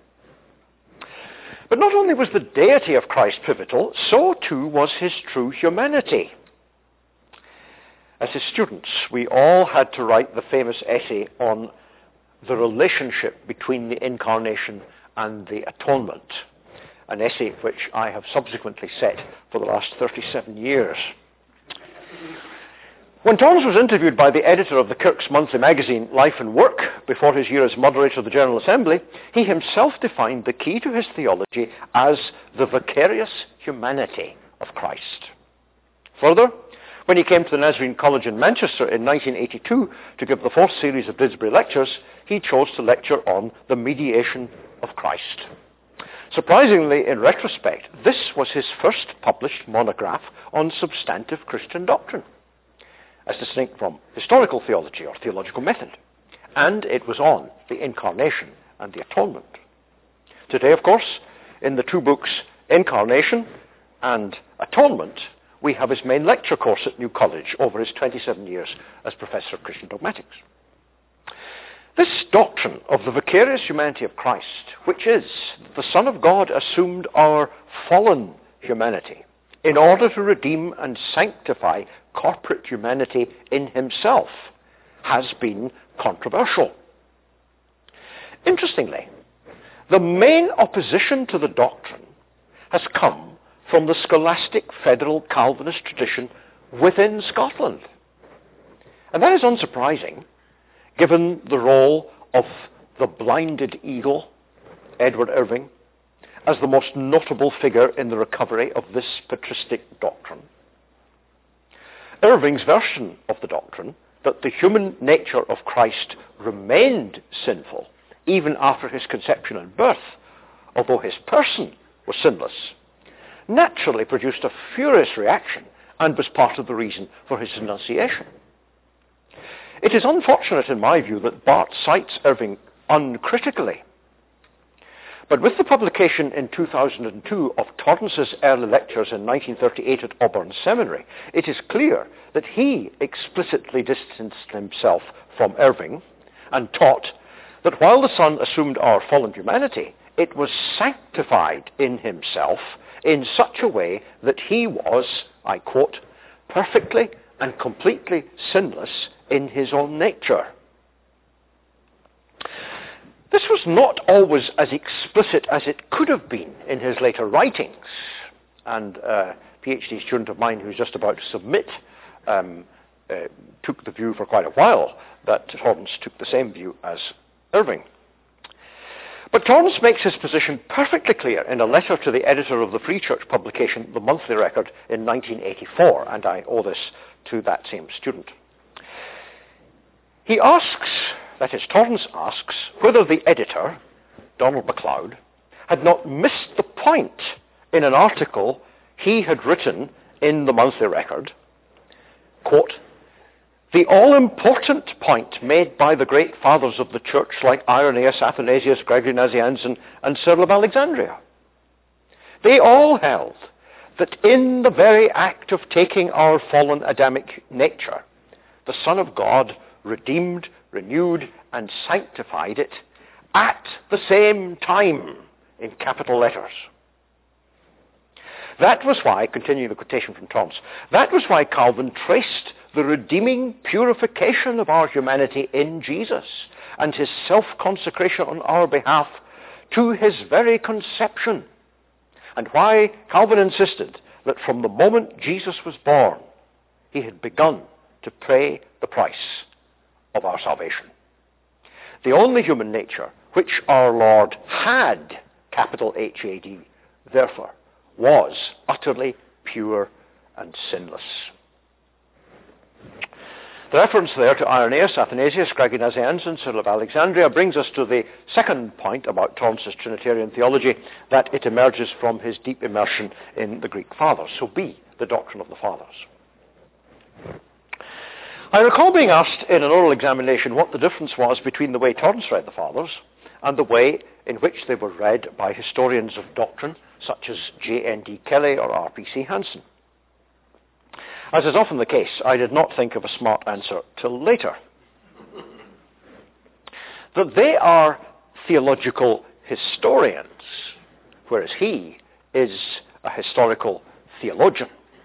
Speaker 1: But not only was the deity of Christ pivotal, so too was his true humanity. As his students, we all had to write the famous essay on the relationship between the incarnation and the atonement, an essay which I have subsequently set for the last 37 years. When Torrance was interviewed by the editor of the Kirk's monthly magazine, Life and Work, before his year as moderator of the General Assembly, he himself defined the key to his theology as the vicarious humanity of Christ. Further, when he came to the Nazarene College in Manchester in 1982 to give the fourth series of Didsbury Lectures, he chose to lecture on the mediation of Christ. Surprisingly, in retrospect, this was his first published monograph on substantive Christian doctrine, as distinct from historical theology or theological method. And it was on the incarnation and the atonement. Today, of course, in the two books, Incarnation and Atonement, we have his main lecture course at New College over his 27 years as Professor of Christian Dogmatics. This doctrine of the vicarious humanity of Christ, which is that the Son of God assumed our fallen humanity in order to redeem and sanctify corporate humanity in himself, has been controversial. Interestingly, the main opposition to the doctrine has come from the scholastic federal Calvinist tradition within Scotland. And that is unsurprising, given the role of the blinded eagle, Edward Irving, as the most notable figure in the recovery of this patristic doctrine. Irving's version of the doctrine, that the human nature of Christ remained sinful even after his conception and birth, although his person was sinless, naturally produced a furious reaction and was part of the reason for his denunciation. It is unfortunate, in my view, that Barth cites Irving uncritically But with the publication in 2002 of Torrance's early lectures in 1938 at Auburn Seminary, it is clear that he explicitly distanced himself from Irving and taught that while the Son assumed our fallen humanity, it was sanctified in himself in such a way that he was, I quote, perfectly and completely sinless in his own nature. This was not always as explicit as it could have been in his later writings. And a PhD student of mine who's just about to submit took the view for quite a while that Torrance took the same view as Irving. But Torrance makes his position perfectly clear in a letter to the editor of the Free Church publication, The Monthly Record, in 1984, and I owe this to that same student. He asks, that is, Torrance asks, whether the editor, Donald MacLeod, had not missed the point in an article he had written in the Monthly Record, quote, the all-important point made by the great fathers of the church like Irenaeus, Athanasius, Gregory Nazianzen, and Cyril of Alexandria. They all held that in the very act of taking our fallen Adamic nature, the Son of God redeemed, renewed, and sanctified it at the same time, in capital letters. That was why, continuing the quotation from Torrance, that was why Calvin traced the redeeming purification of our humanity in Jesus and his self-consecration on our behalf to his very conception, and why Calvin insisted that from the moment Jesus was born, he had begun to pay the price of our salvation. The only human nature which our Lord had, capital H-A-D, therefore, was utterly pure and sinless. The reference there to Irenaeus, Athanasius, Gregory Nazianzen, and Cyril of Alexandria brings us to the second point about Torrance's Trinitarian theology, that it emerges from his deep immersion in the Greek Fathers. So B, the doctrine of the Fathers. I recall being asked in an oral examination what the difference was between the way Torrance read the Fathers and the way in which they were read by historians of doctrine such as J.N.D. Kelly or R.P.C. Hansen. As is often the case, I did not think of a smart answer till later. That they are theological historians, whereas he is a historical theologian.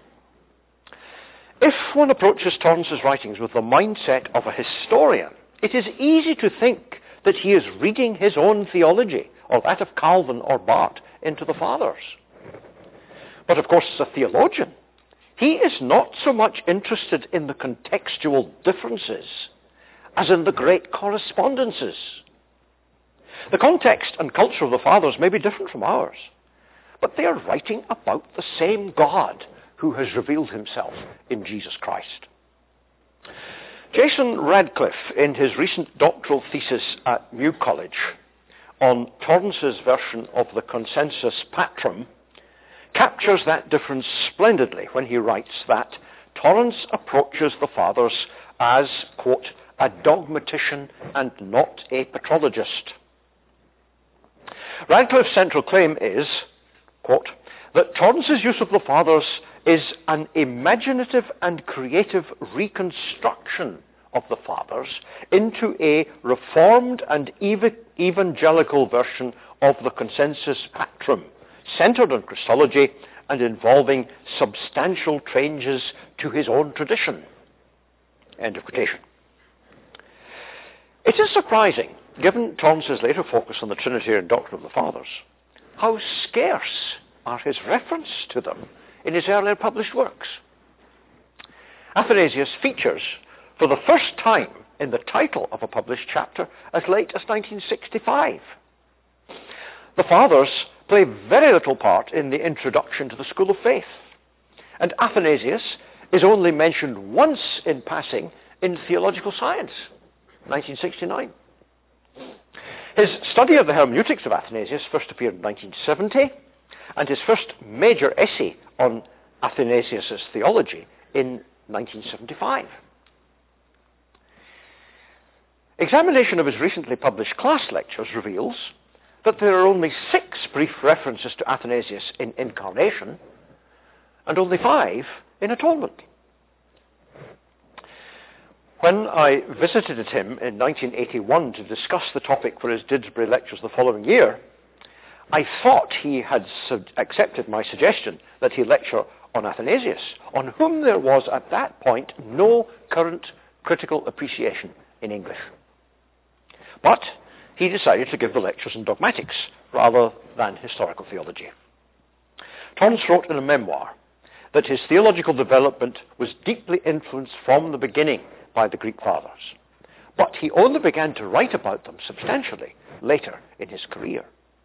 Speaker 1: If one approaches Torrance's writings with the mindset of a historian, it is easy to think that he is reading his own theology, or that of Calvin or Barth, into the Fathers. But of course, as a theologian, he is not so much interested in the contextual differences as in the great correspondences. The context and culture of the Fathers may be different from ours, but they are writing about the same God who has revealed himself in Jesus Christ. Jason Radcliffe, in his recent doctoral thesis at New College on Torrance's version of the Consensus Patrum, captures that difference splendidly when he writes that Torrance approaches the Fathers as, quote, a dogmatician and not a patrologist. Radcliffe's central claim is, quote, that Torrance's use of the Fathers is an imaginative and creative reconstruction of the Fathers into a reformed and evangelical version of the Consensus Patrum, centered on Christology and involving substantial changes to his own tradition. End of quotation. It is surprising, given Torrance's later focus on the Trinitarian doctrine of the Fathers, how scarce are his references to them in his earlier published works. Athanasius features for the first time in the title of a published chapter as late as 1965. The Fathers play very little part in the introduction to the School of Faith, and Athanasius is only mentioned once in passing in Theological Science, 1969. His study of the hermeneutics of Athanasius first appeared in 1970, and his first major essay on Athanasius' theology in 1975. Examination of his recently published class lectures reveals that there are only 6 brief references to Athanasius in Incarnation and only 5 in Atonement. When I visited him in 1981 to discuss the topic for his Didsbury lectures the following year, I thought he had accepted my suggestion that he lecture on Athanasius, on whom there was at that point no current critical appreciation in English. But he decided to give the lectures in dogmatics rather than historical theology. Torrance wrote in a memoir that his theological development was deeply influenced from the beginning by the Greek Fathers, but he only began to write about them substantially later in his career.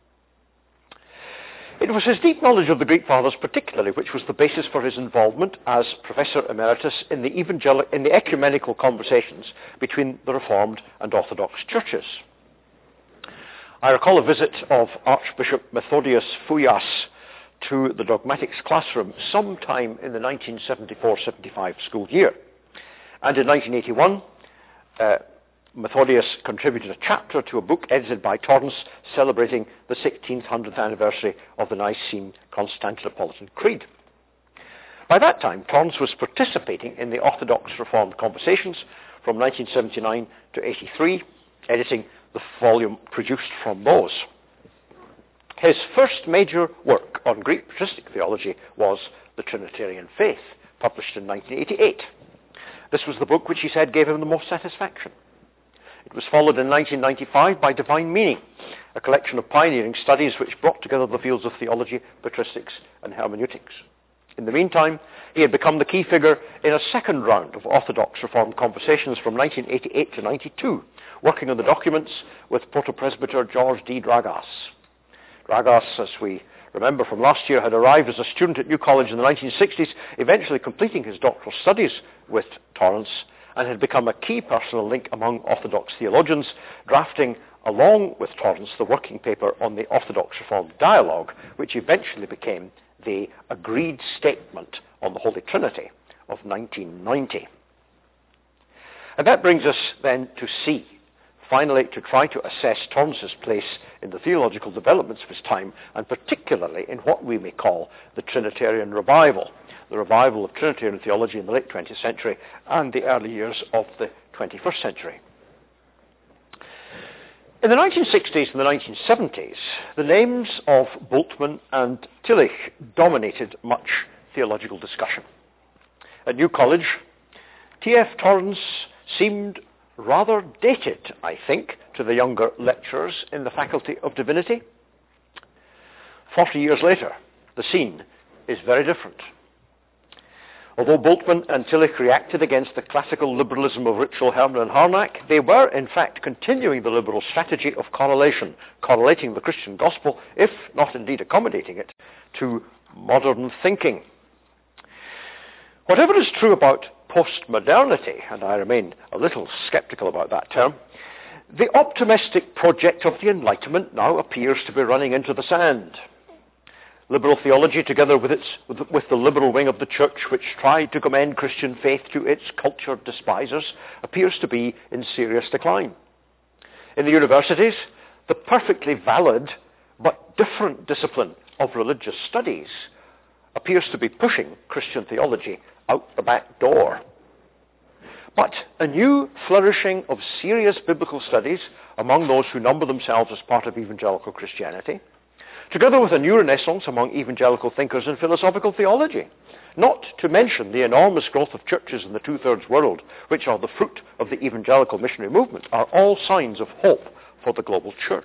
Speaker 1: It was his deep knowledge of the Greek Fathers particularly which was the basis for his involvement as Professor Emeritus in the ecumenical conversations between the Reformed and Orthodox churches. I recall a visit of Archbishop Methodius Fouillas to the dogmatics classroom sometime in the 1974-75 school year. And in 1981, Methodius contributed a chapter to a book edited by Torrance celebrating the 1600th anniversary of the Nicene Constantinopolitan Creed. By that time, Torrance was participating in the Orthodox Reformed Conversations from 1979 to 83, editing the volume produced from those. His first major work on Greek patristic theology was The Trinitarian Faith, published in 1988. This was the book which he said gave him the most satisfaction. It was followed in 1995 by Divine Meaning, a collection of pioneering studies which brought together the fields of theology, patristics, and hermeneutics. In the meantime, he had become the key figure in a second round of Orthodox Reformed Conversations from 1988 to 92, working on the documents with proto-presbyter George D. Dragas. Dragas, as we remember from last year, had arrived as a student at New College in the 1960s, eventually completing his doctoral studies with Torrance, and had become a key personal link among Orthodox theologians, drafting, along with Torrance, the working paper on the Orthodox Reformed Dialogue, which eventually became the Agreed Statement on the Holy Trinity of 1990. And that brings us then to C, finally to try to assess Torrance's place in the theological developments of his time, and particularly in what we may call the Trinitarian revival, the revival of Trinitarian theology in the late 20th century and the early years of the 21st century. In the 1960s and the 1970s, the names of Bultmann and Tillich dominated much theological discussion. At New College, T.F. Torrance seemed rather dated, I think, to the younger lecturers in the Faculty of Divinity. 40 years later, the scene is very different. Although Bultmann and Tillich reacted against the classical liberalism of Ritschl, Herman, and Harnack, they were in fact continuing the liberal strategy of correlation, correlating the Christian gospel, if not indeed accommodating it, to modern thinking. Whatever is true about postmodernity, and I remain a little sceptical about that term, the optimistic project of the Enlightenment now appears to be running into the sand. Liberal theology, together with the liberal wing of the church, which tried to commend Christian faith to its cultured despisers, appears to be in serious decline. In the universities, the perfectly valid but different discipline of religious studies appears to be pushing Christian theology out the back door. But a new flourishing of serious biblical studies among those who number themselves as part of evangelical Christianity, together with a new renaissance among evangelical thinkers in philosophical theology, not to mention the enormous growth of churches in the two-thirds world, which are the fruit of the evangelical missionary movement, are all signs of hope for the global church.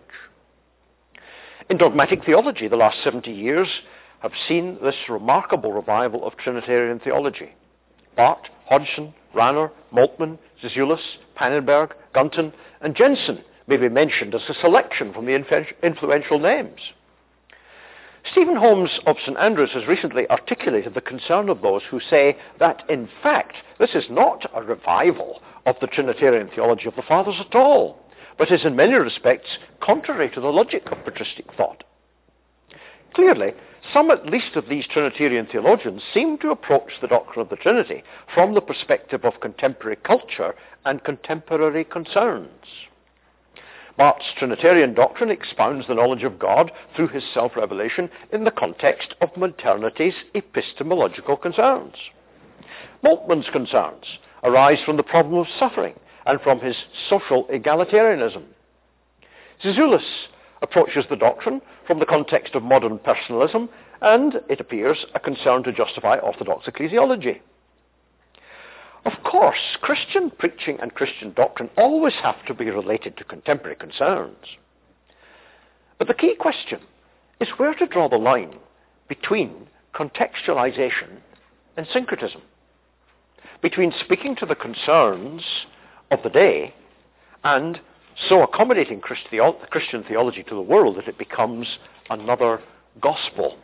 Speaker 1: In dogmatic theology, the last 70 years have seen this remarkable revival of Trinitarian theology. Barth, Hodgson, Ranner, Moltmann, Zizoulis, Pannenberg, Gunton, and Jensen may be mentioned as a selection from the influential names. Stephen Holmes of St. Andrews has recently articulated the concern of those who say that, in fact, this is not a revival of the Trinitarian theology of the Fathers at all, but is in many respects contrary to the logic of patristic thought. Clearly, some at least of these Trinitarian theologians seem to approach the doctrine of the Trinity from the perspective of contemporary culture and contemporary concerns. Barth's Trinitarian doctrine expounds the knowledge of God through his self-revelation in the context of modernity's epistemological concerns. Moltmann's concerns arise from the problem of suffering and from his social egalitarianism. Zizioulas approaches the doctrine from the context of modern personalism and, it appears, a concern to justify orthodox ecclesiology. Of course, Christian preaching and Christian doctrine always have to be related to contemporary concerns. But the key question is where to draw the line between contextualization and syncretism, between speaking to the concerns of the day and so accommodating Christian theology to the world that it becomes another gospel.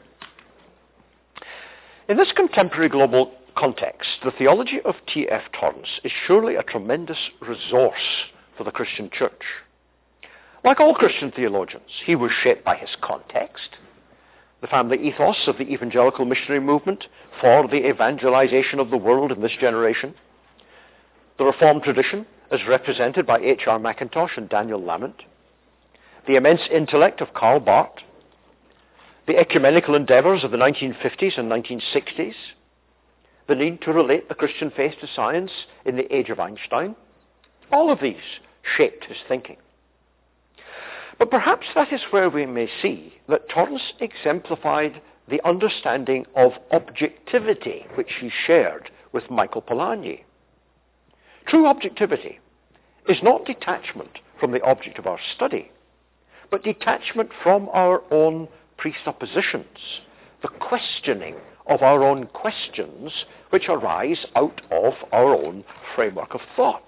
Speaker 1: In this contemporary global context, the theology of T.F. Torrance is surely a tremendous resource for the Christian church. Like all Christian theologians, he was shaped by his context, the family ethos of the evangelical missionary movement for the evangelization of the world in this generation, the Reformed tradition as represented by H.R. Mackintosh and Daniel Lamont, the immense intellect of Karl Barth, the ecumenical endeavors of the 1950s and 1960s, the need to relate the Christian faith to science in the age of Einstein. All of these shaped his thinking. But perhaps that is where we may see that Torrance exemplified the understanding of objectivity which he shared with Michael Polanyi. True objectivity is not detachment from the object of our study, but detachment from our own presuppositions, the questioning of our own questions which arise out of our own framework of thought.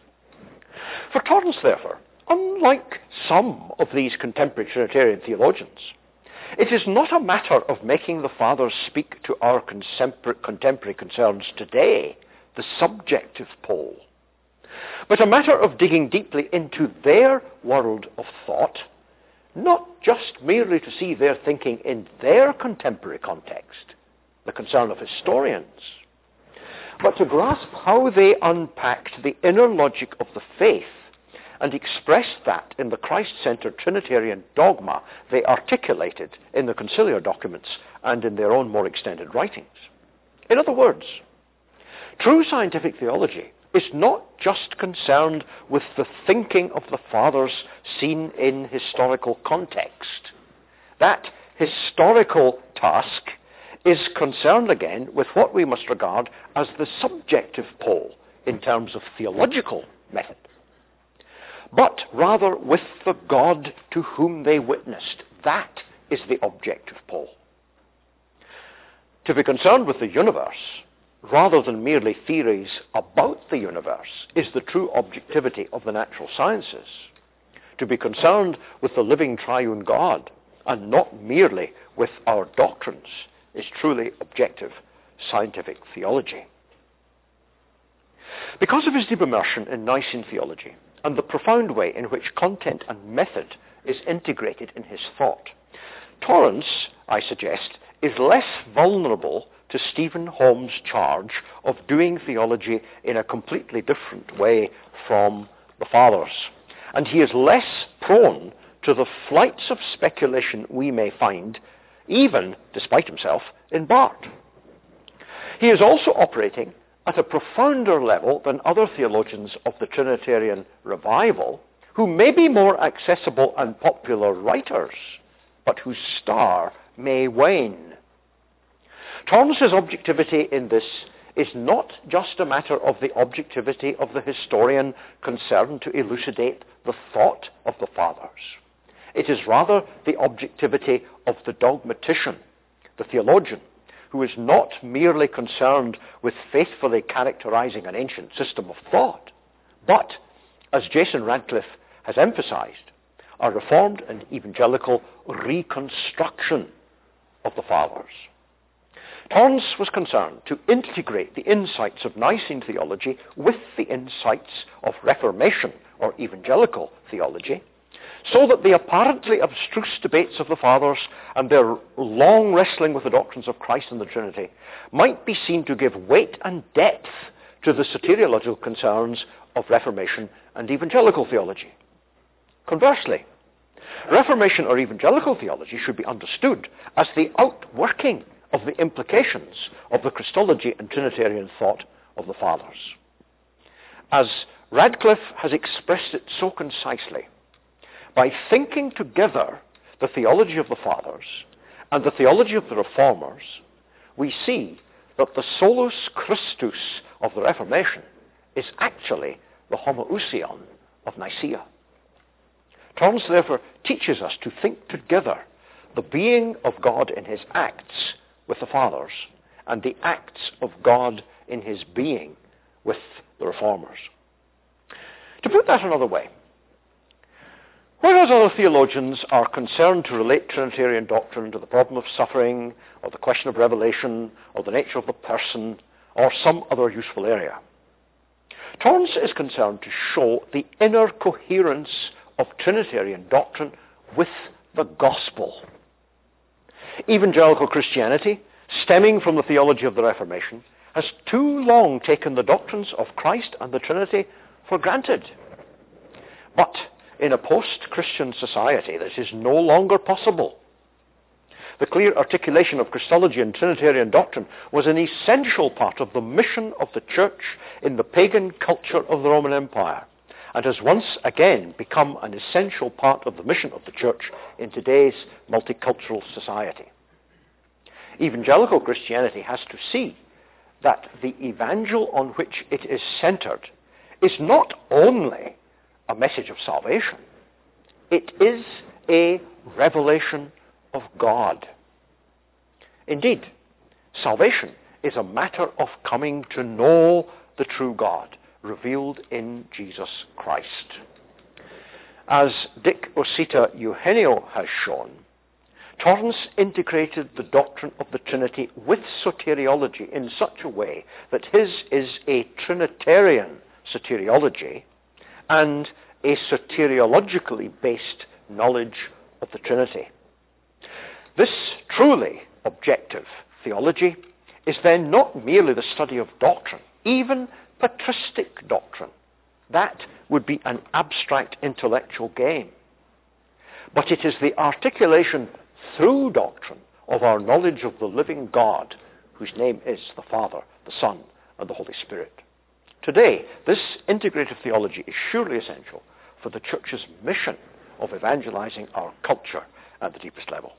Speaker 1: For Torrance, therefore, unlike some of these contemporary Trinitarian theologians, it is not a matter of making the Fathers speak to our contemporary concerns today, the subjective pole, but a matter of digging deeply into their world of thought, not just merely to see their thinking in their contemporary context, the concern of historians, but to grasp how they unpacked the inner logic of the faith and expressed that in the Christ-centered Trinitarian dogma they articulated in the conciliar documents and in their own more extended writings. In other words, true scientific theology is not just concerned with the thinking of the Fathers seen in historical context. That historical task is concerned again with what we must regard as the subjective pole in terms of theological method, but rather with the God to whom they witnessed. That is the objective pole. To be concerned with the universe, rather than merely theories about the universe, is the true objectivity of the natural sciences. To be concerned with the living triune God, and not merely with our doctrines, is truly objective scientific theology. Because of his deep immersion in Nicene theology, and the profound way in which content and method is integrated in his thought, Torrance, I suggest, is less vulnerable to Stephen Holmes' charge of doing theology in a completely different way from the Fathers. And he is less prone to the flights of speculation we may find, even, despite himself, in Barth. He is also operating at a profounder level than other theologians of the Trinitarian revival, who may be more accessible and popular writers, but whose star may wane. Torrance's objectivity in this is not just a matter of the objectivity of the historian concerned to elucidate the thought of the Fathers. It is rather the objectivity of the dogmatician, the theologian, who is not merely concerned with faithfully characterizing an ancient system of thought, but, as Jason Radcliffe has emphasized, a reformed and evangelical reconstruction of the Fathers. Torrance was concerned to integrate the insights of Nicene theology with the insights of Reformation or evangelical theology, so that the apparently abstruse debates of the Fathers and their long wrestling with the doctrines of Christ and the Trinity might be seen to give weight and depth to the soteriological concerns of Reformation and evangelical theology. Conversely, Reformation or evangelical theology should be understood as the outworking of the implications of the Christology and Trinitarian thought of the Fathers. As Radcliffe has expressed it so concisely, by thinking together the theology of the Fathers and the theology of the Reformers, we see that the solus Christus of the Reformation is actually the homoousion of Nicaea. Torrance therefore teaches us to think together the being of God in his acts with the Fathers and the acts of God in his being with the Reformers. To put that another way, whereas other theologians are concerned to relate Trinitarian doctrine to the problem of suffering, or the question of revelation, or the nature of the person, or some other useful area, Torrance is concerned to show the inner coherence of Trinitarian doctrine with the gospel. Evangelical Christianity, stemming from the theology of the Reformation, has too long taken the doctrines of Christ and the Trinity for granted. But in a post-Christian society, this is no longer possible. The clear articulation of Christology and Trinitarian doctrine was an essential part of the mission of the Church in the pagan culture of the Roman Empire, and has once again become an essential part of the mission of the Church in today's multicultural society. Evangelical Christianity has to see that the evangel on which it is centered is not only a message of salvation, it is a revelation of God. Indeed, salvation is a matter of coming to know the true God revealed in Jesus Christ. As Dick Osita Eugenio has shown, Torrance integrated the doctrine of the Trinity with soteriology in such a way that his is a Trinitarian soteriology and a soteriologically based knowledge of the Trinity. This truly objective theology is then not merely the study of doctrine, even patristic doctrine. That would be an abstract intellectual game. But it is the articulation through doctrine of our knowledge of the living God, whose name is the Father, the Son, and the Holy Spirit. Today, this integrative theology is surely essential for the Church's mission of evangelizing our culture at the deepest level.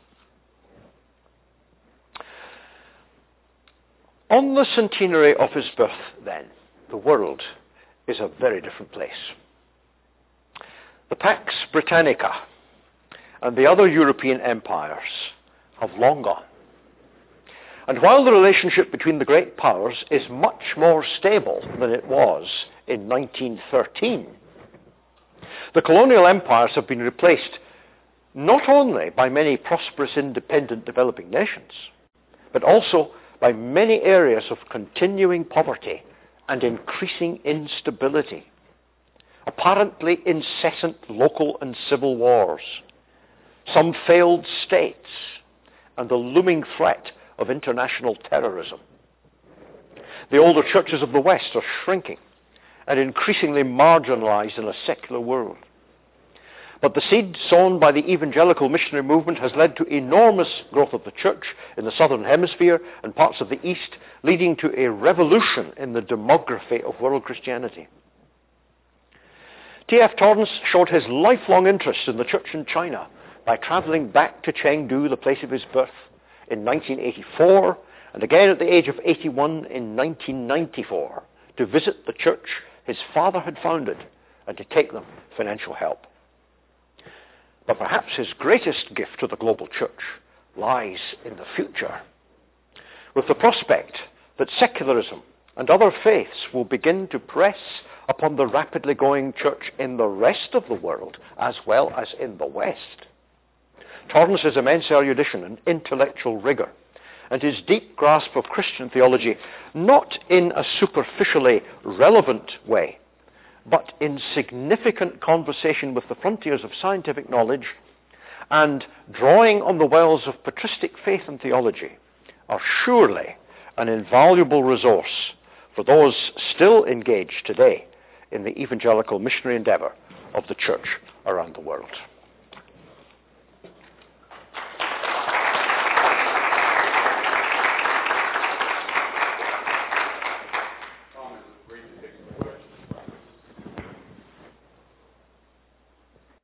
Speaker 1: On the centenary of his birth, then, the world is a very different place. The Pax Britannica and the other European empires have long gone. And while the relationship between the great powers is much more stable than it was in 1913, the colonial empires have been replaced not only by many prosperous, independent, developing nations, but also by many areas of continuing poverty and increasing instability, apparently incessant local and civil wars, some failed states, and the looming threat of international terrorism. The older churches of the West are shrinking and increasingly marginalized in a secular world. But the seed sown by the evangelical missionary movement has led to enormous growth of the church in the southern hemisphere and parts of the east, leading to a revolution in the demography of world Christianity. T.F. Torrance showed his lifelong interest in the church in China by traveling back to Chengdu, the place of his birth, in 1984, and again at the age of 81 in 1994, to visit the church his father had founded and to take them financial help. But perhaps his greatest gift to the global church lies in the future, with the prospect that secularism and other faiths will begin to press upon the rapidly growing church in the rest of the world as well as in the West. Torrance's immense erudition and intellectual rigor, and his deep grasp of Christian theology, not in a superficially relevant way, but in significant conversation with the frontiers of scientific knowledge, and drawing on the wells of patristic faith and theology, are surely an invaluable resource for those still engaged today in the evangelical missionary endeavor of the church around the world.